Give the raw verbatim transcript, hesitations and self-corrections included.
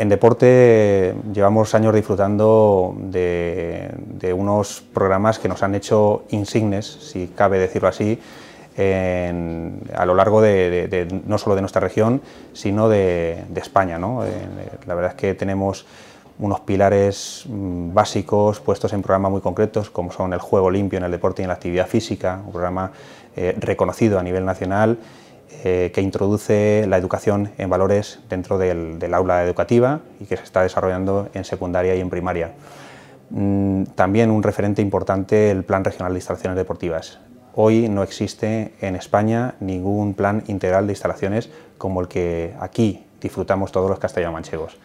En deporte llevamos años disfrutando de, de unos programas que nos han hecho insignes, si cabe decirlo así, en, a lo largo de, de, de, no solo de nuestra región, sino de, de España, ¿no? Eh, la verdad es que tenemos unos pilares mmm, básicos puestos en programas muy concretos, como son el juego limpio en el deporte y en la actividad física, un programa eh, reconocido a nivel nacional, eh, que introduce la educación en valores dentro del, del aula educativa y que se está desarrollando en secundaria y en primaria. Mm, también un referente importante, el Plan Regional de Instalaciones Deportivas. Hoy no existe en España ningún plan integral de instalaciones como el que aquí disfrutamos todos los castellano-manchegos.